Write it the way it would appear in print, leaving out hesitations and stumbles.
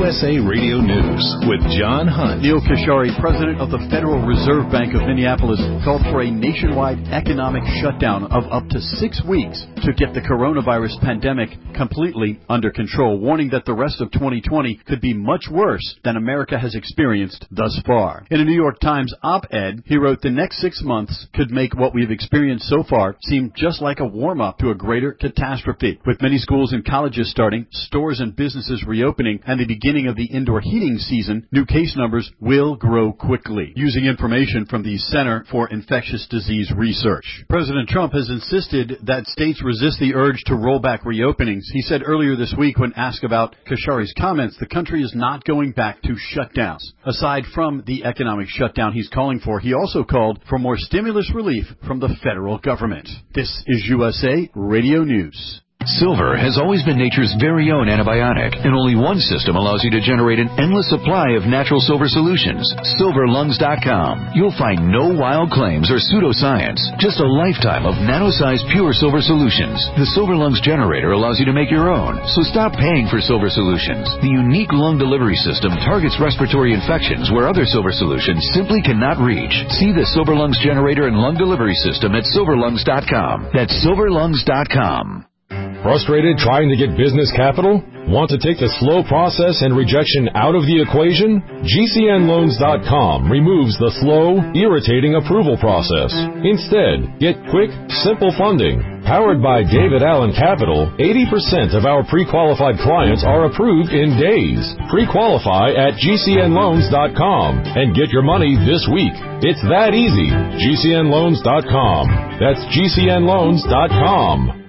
USA Radio News with John Hunt. Neil Kashari, president of the Federal Reserve Bank of Minneapolis, called for a nationwide economic shutdown of up to 6 weeks to get the coronavirus pandemic completely under control, warning that the rest of 2020 could be much worse than America has experienced thus far. In a New York Times op-ed, he wrote, "The next 6 months could make what we've experienced so far seem just like a warm-up to a greater catastrophe. With many schools and colleges starting, stores and businesses reopening, and the beginning of the indoor heating season, new case numbers will grow quickly." Using information from the Center for Infectious Disease Research, President Trump has insisted that states resist the urge to roll back reopenings. He said earlier this week when asked about Kashari's comments, the country is not going back to shutdowns. Aside from the economic shutdown he's calling for, he also called for more stimulus relief from the federal government. This is USA Radio News. Silver has always been nature's very own antibiotic, and only one system allows you to generate an endless supply of natural silver solutions. SilverLungs.com. You'll find no wild claims or pseudoscience, just a lifetime of nano-sized pure silver solutions. The Silver Lungs generator allows you to make your own, so stop paying for silver solutions. The unique lung delivery system targets respiratory infections where other silver solutions simply cannot reach. See the Silver Lungs generator and lung delivery system at SilverLungs.com. That's SilverLungs.com. Frustrated trying to get business capital? Want to take the slow process and rejection out of the equation? GCNLoans.com removes the slow, irritating approval process. Instead, get quick, simple funding. Powered by David Allen Capital, 80% of our pre-qualified clients are approved in days. Pre-qualify at GCNLoans.com and get your money this week. It's that easy. GCNLoans.com. That's GCNLoans.com.